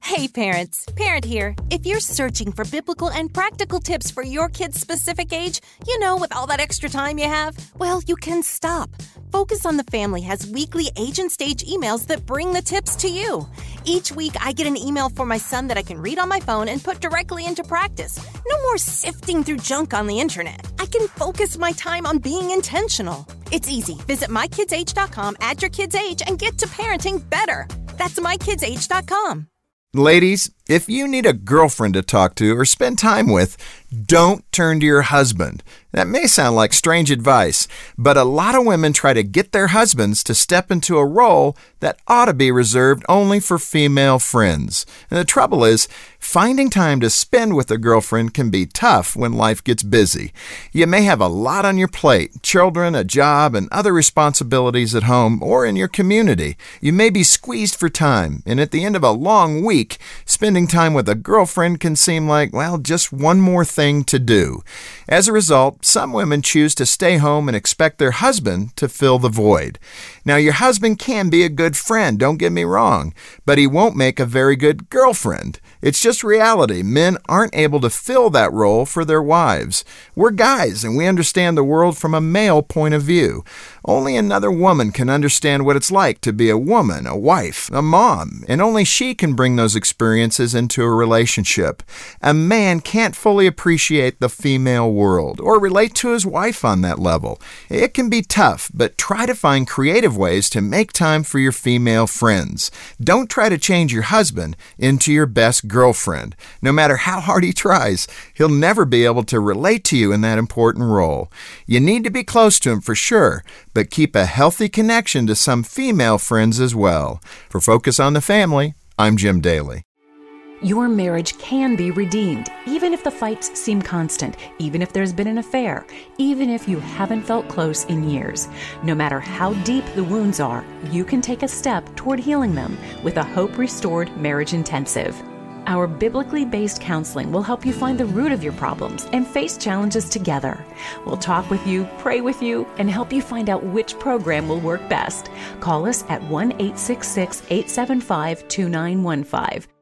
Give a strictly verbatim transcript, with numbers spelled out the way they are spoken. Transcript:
Hey parents, Parent here. If you're searching for biblical and practical tips for your kid's specific age, you know, with all that extra time you have, well, you can stop. Focus on the Family has weekly age and stage emails that bring the tips to you. Each week, I get an email for my son that I can read on my phone and put directly into practice. No more sifting through junk on the internet. I can focus my time on being intentional. It's easy. Visit my kids age dot com, add your kid's age, and get to parenting better. That's my kids age dot com. Ladies, if you need a girlfriend to talk to or spend time with, don't turn to your husband. That may sound like strange advice, but a lot of women try to get their husbands to step into a role that ought to be reserved only for female friends. And the trouble is, finding time to spend with a girlfriend can be tough when life gets busy. You may have a lot on your plate, children, a job, and other responsibilities at home or in your community. You may be squeezed for time, and at the end of a long week, spending time with a girlfriend can seem like, well, just one more thing to do. As a result, some women choose to stay home and expect their husband to fill the void. Now, your husband can be a good friend, don't get me wrong, but he won't make a very good girlfriend. It's just reality. Men aren't able to fill that role for their wives. We're guys, and we understand the world from a male point of view. Only another woman can understand what it's like to be a woman, a wife, a mom, and only she can bring those experiences into a relationship. A man can't fully appreciate the female world or relate to his wife on that level. It can be tough, but try to find creative ways to make time for your female friends. Don't try to change your husband into your best girlfriend. No matter how hard he tries, he'll never be able to relate to you in that important role. You need to be close to him for sure, but keep a healthy connection to some female friends as well. For Focus on the Family, I'm Jim Daly. Your marriage can be redeemed, even if the fights seem constant, even if there's been an affair, even if you haven't felt close in years. No matter how deep the wounds are, you can take a step toward healing them with a Hope Restored Marriage Intensive. Our biblically based counseling will help you find the root of your problems and face challenges together. We'll talk with you, pray with you, and help you find out which program will work best. Call us at one eight six six, eight seven five, two nine one five.